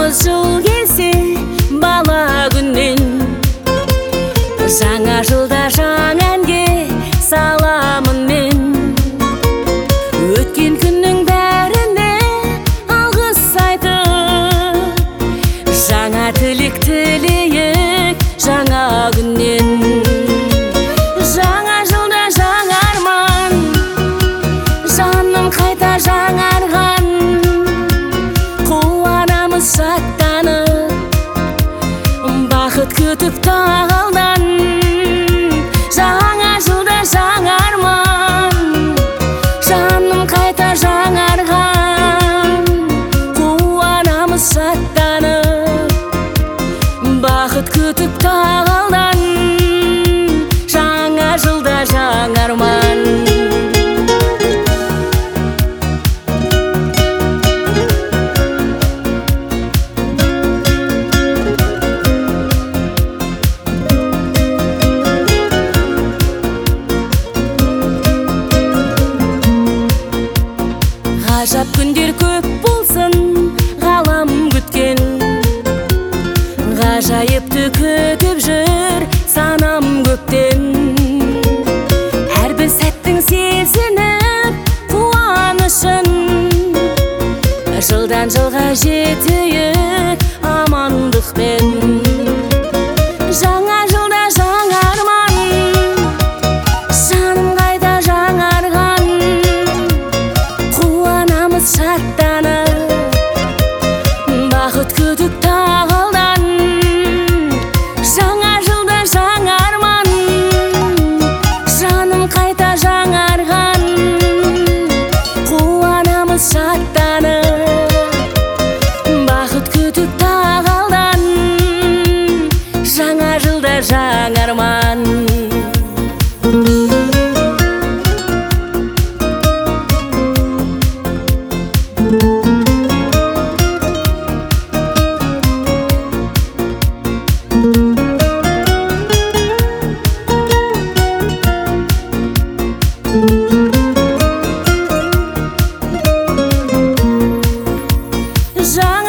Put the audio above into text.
Наурыз жыл келсе бала күннен, жаңа жылда жаңа әнге саламын мен. Өткен күннің бәріне алғыс айтып, жаңа тілек тілейік жаңа күннен. Жаңа жылда жаңа арман, жаным қайта жаңарған, қуанамыз шаттанып, бақыт күтіп тағалдан. Жаңа жылда жаңа арман, жаным қайта жаңарған, қуанамыз шаттанып, бақыт күтіп тағалдан. Жаңа жылда жаңа арман. Ғажап күндер көп болсын ғалам күткен, ғажайыпты күтіп жүр санам көптен. Әрбір сәттің сезініп қуанышын, жылдан жылға жетейік амандықпен. Жаңа жылда жаңа арман, жаным қайта жаңарған, қуанамыз шаттанып, бақыт күтіп тағалдан. Жаңа жылда жаңа арман, жаным қайта жаңарған, қуанамыз шаттанып, бақыт күтіп тағалдан. Жаңа жылда жаңа арман. Жаңа